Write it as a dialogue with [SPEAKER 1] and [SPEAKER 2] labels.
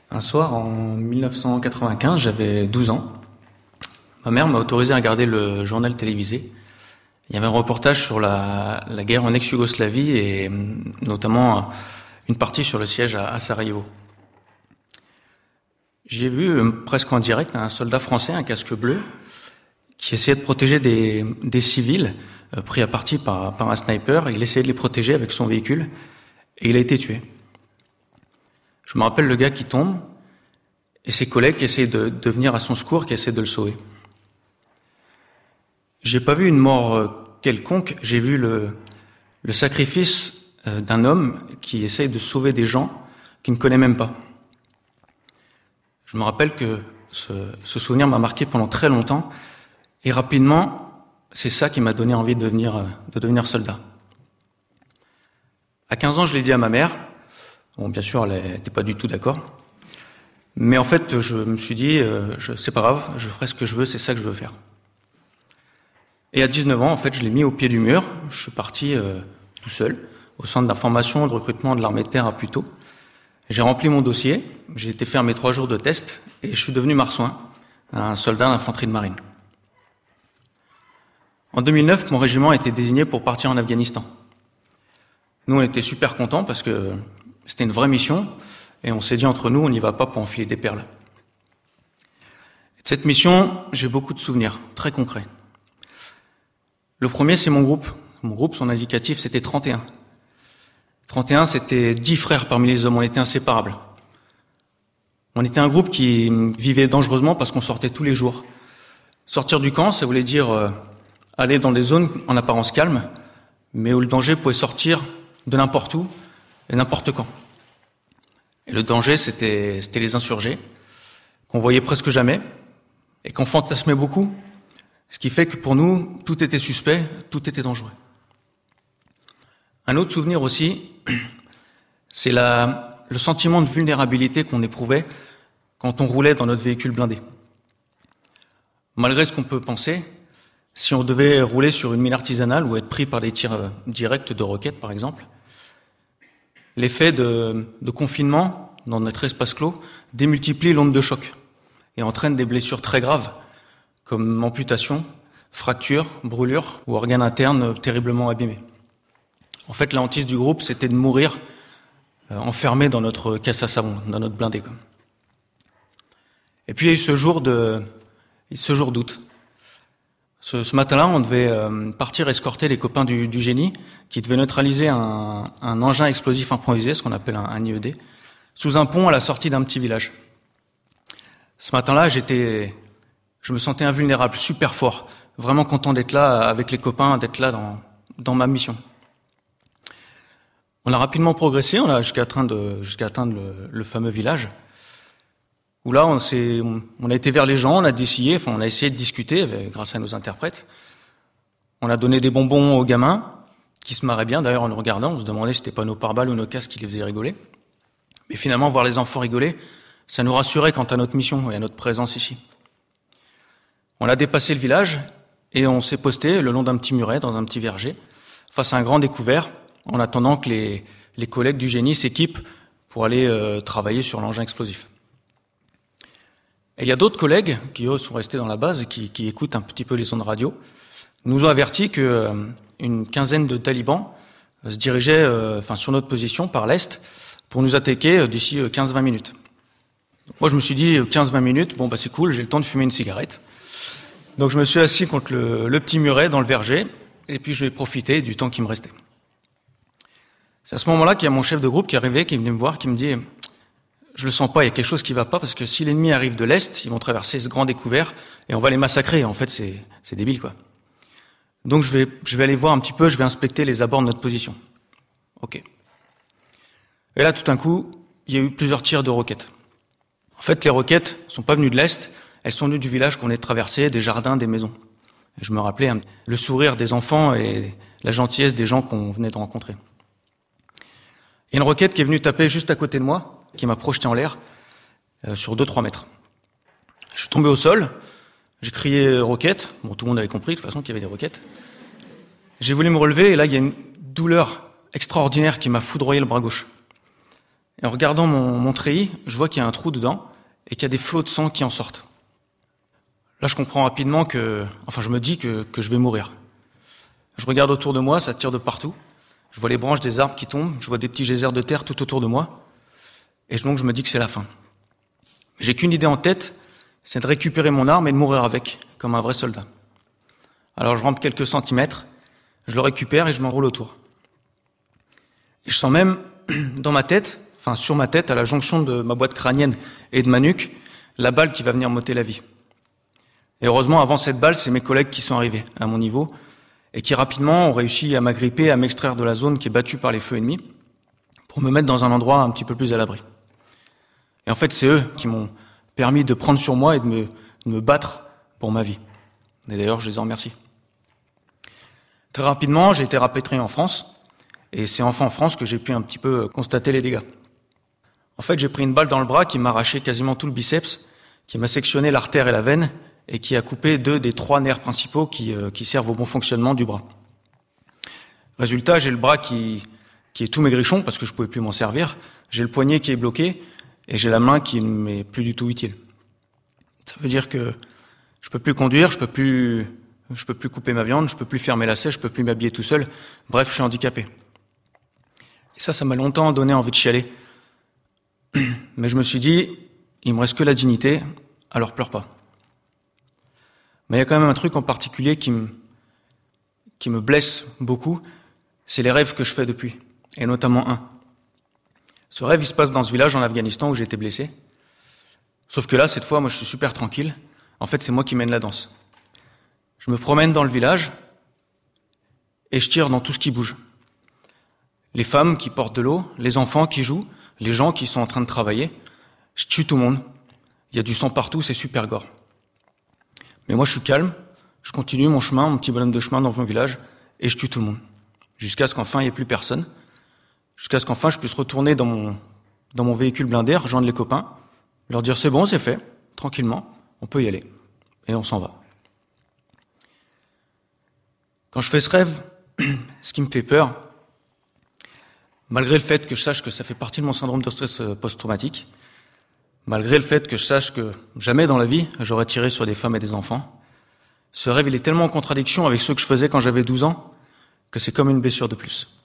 [SPEAKER 1] Un soir, en 1995, j'avais 12 ans. Ma mère m'a autorisé à regarder le journal télévisé. Il y avait un reportage sur la guerre en ex-Yougoslavie et notamment une partie sur le siège à Sarajevo. J'ai vu presque en direct un soldat français, un casque bleu, qui essayait de protéger des civils pris à partie par un sniper. Il essayait de les protéger avec son véhicule et il a été tué. Je me rappelle le gars qui tombe et ses collègues qui essayent de venir à son secours, qui essaient de le sauver. J'ai pas vu une mort quelconque, j'ai vu le sacrifice d'un homme qui essaye de sauver des gens qu'il ne connaît même pas. Je me rappelle que ce souvenir m'a marqué pendant très longtemps et rapidement, c'est ça qui m'a donné envie de devenir soldat. À 15 ans, je l'ai dit à ma mère. Bon, bien sûr, elle n'était pas du tout d'accord. Mais en fait, je me suis dit, c'est pas grave, je ferai ce que je veux, c'est ça que je veux faire. Et à 19 ans, en fait, je l'ai mis au pied du mur. Je suis parti tout seul au centre d'information et de recrutement de l'armée de terre à Puteaux. J'ai rempli mon dossier, j'ai été faire mes 3 jours de test et je suis devenu marsouin, un soldat d'infanterie de marine. En 2009, mon régiment a été désigné pour partir en Afghanistan. Nous, on était super contents parce que c'était une vraie mission et on s'est dit entre nous, on n'y va pas pour enfiler des perles. Et de cette mission, j'ai beaucoup de souvenirs très concrets. Le premier, c'est mon groupe. Mon groupe, son indicatif, c'était 31. 31, c'était 10 frères parmi les hommes, on était inséparables. On était un groupe qui vivait dangereusement parce qu'on sortait tous les jours. Sortir du camp, ça voulait dire aller dans des zones en apparence calmes, mais où le danger pouvait sortir de n'importe où et n'importe quand. Et le danger, c'était les insurgés, qu'on voyait presque jamais et qu'on fantasmait beaucoup, ce qui fait que pour nous, tout était suspect, tout était dangereux. Un autre souvenir aussi, c'est le sentiment de vulnérabilité qu'on éprouvait quand on roulait dans notre véhicule blindé. Malgré ce qu'on peut penser, si on devait rouler sur une mine artisanale ou être pris par des tirs directs de roquettes, par exemple, l'effet de confinement dans notre espace clos démultiplie l'onde de choc et entraîne des blessures très graves, comme amputation, fracture, brûlure ou organes internes terriblement abîmés. En fait, la hantise du groupe, c'était de mourir enfermé dans notre caisse à savon, dans notre blindé. Et puis il y a eu ce jour d'août. Ce matin-là, on devait partir escorter les copains du génie qui devaient neutraliser un engin explosif improvisé, ce qu'on appelle un IED, sous un pont à la sortie d'un petit village. Ce matin-là, je me sentais invulnérable, super fort, vraiment content d'être là avec les copains, d'être là dans ma mission. On a rapidement progressé, on a jusqu'à atteindre le fameux village, où là, on a été vers les gens, on a essayé de discuter grâce à nos interprètes. On a donné des bonbons aux gamins, qui se marraient bien, d'ailleurs en nous regardant, on se demandait si c'était pas nos pare-balles ou nos casques qui les faisaient rigoler. Mais finalement, voir les enfants rigoler, ça nous rassurait quant à notre mission et à notre présence ici. On a dépassé le village et on s'est posté le long d'un petit muret, dans un petit verger, face à un grand découvert, en attendant que les collègues du génie s'équipent pour aller travailler sur l'engin explosif. Et il y a d'autres collègues qui, eux, sont restés dans la base et qui écoutent un petit peu les ondes radio, nous ont avertis qu'une quinzaine de talibans se dirigeaient sur notre position par l'est pour nous attaquer d'ici 15-20 minutes. Donc moi, je me suis dit 15-20 minutes, c'est cool, j'ai le temps de fumer une cigarette. Donc je me suis assis contre le petit muret dans le verger et puis je vais profiter du temps qui me restait. C'est à ce moment-là qu'il y a mon chef de groupe qui est arrivé, qui est venu me voir, qui me dit « Je le sens pas, il y a quelque chose qui va pas parce que si l'ennemi arrive de l'Est, ils vont traverser ce grand découvert et on va les massacrer. En fait, c'est débile, quoi. Donc je vais aller voir un petit peu, je vais inspecter les abords de notre position. » Ok. Et là, tout d'un coup, il y a eu plusieurs tirs de roquettes. En fait, les roquettes sont pas venues de l'Est, elles sont venues du village qu'on est traversé, des jardins, des maisons. Et je me rappelais le sourire des enfants et la gentillesse des gens qu'on venait de rencontrer. Il y a une roquette qui est venue taper juste à côté de moi, qui m'a projeté en l'air sur 2-3 mètres. Je suis tombé au sol, j'ai crié roquette. Tout le monde avait compris de toute façon qu'il y avait des roquettes. J'ai voulu me relever et là, il y a une douleur extraordinaire qui m'a foudroyé le bras gauche. Et en regardant mon treillis, je vois qu'il y a un trou dedans et qu'il y a des flots de sang qui en sortent. Là, je comprends rapidement je me dis que je vais mourir. Je regarde autour de moi, ça tire de partout. Je vois les branches des arbres qui tombent, je vois des petits geysers de terre tout autour de moi. Et donc, je me dis que c'est la fin. J'ai qu'une idée en tête, c'est de récupérer mon arme et de mourir avec, comme un vrai soldat. Alors, je rampe quelques centimètres, je le récupère et je m'enroule autour. Et je sens même, sur ma tête, à la jonction de ma boîte crânienne et de ma nuque, la balle qui va venir m'ôter la vie. Et heureusement, avant cette balle, c'est mes collègues qui sont arrivés à mon niveau et qui rapidement ont réussi à m'agripper, à m'extraire de la zone qui est battue par les feux ennemis pour me mettre dans un endroit un petit peu plus à l'abri. Et en fait, c'est eux qui m'ont permis de prendre sur moi et de me battre pour ma vie. Et d'ailleurs, je les en remercie. Très rapidement, j'ai été rapatrié en France et c'est enfin en France que j'ai pu un petit peu constater les dégâts. En fait, j'ai pris une balle dans le bras qui m'a arraché quasiment tout le biceps, qui m'a sectionné l'artère et la veine, et qui a coupé 2 des 3 nerfs principaux qui servent au bon fonctionnement du bras. Résultat, j'ai le bras qui est tout maigrichon parce que je pouvais plus m'en servir, j'ai le poignet qui est bloqué et j'ai la main qui ne m'est plus du tout utile. Ça veut dire que je peux plus conduire, je peux plus couper ma viande, je peux plus faire mes lacets, je peux plus m'habiller tout seul. Bref, je suis handicapé. Et ça m'a longtemps donné envie de chialer. Mais je me suis dit, il me reste que la dignité, alors pleure pas. Mais il y a quand même un truc en particulier qui me blesse beaucoup, c'est les rêves que je fais depuis, et notamment un. Ce rêve, il se passe dans ce village en Afghanistan où j'ai été blessé. Sauf que là, cette fois, moi, je suis super tranquille. En fait, c'est moi qui mène la danse. Je me promène dans le village et je tire dans tout ce qui bouge. Les femmes qui portent de l'eau, les enfants qui jouent, les gens qui sont en train de travailler. Je tue tout le monde. Il y a du sang partout, c'est super gore. Mais moi, je suis calme, je continue mon chemin, mon petit bonhomme de chemin dans mon village, et je tue tout le monde. Jusqu'à ce qu'enfin, il n'y ait plus personne. Jusqu'à ce qu'enfin, je puisse retourner dans mon véhicule blindé, rejoindre les copains, leur dire c'est bon, c'est fait, tranquillement, on peut y aller. Et on s'en va. Quand je fais ce rêve, ce qui me fait peur, malgré le fait que je sache que ça fait partie de mon syndrome de stress post-traumatique, malgré le fait que je sache que jamais dans la vie, j'aurais tiré sur des femmes et des enfants, ce rêve, il est tellement en contradiction avec ceux que je faisais quand j'avais 12 ans, que c'est comme une blessure de plus.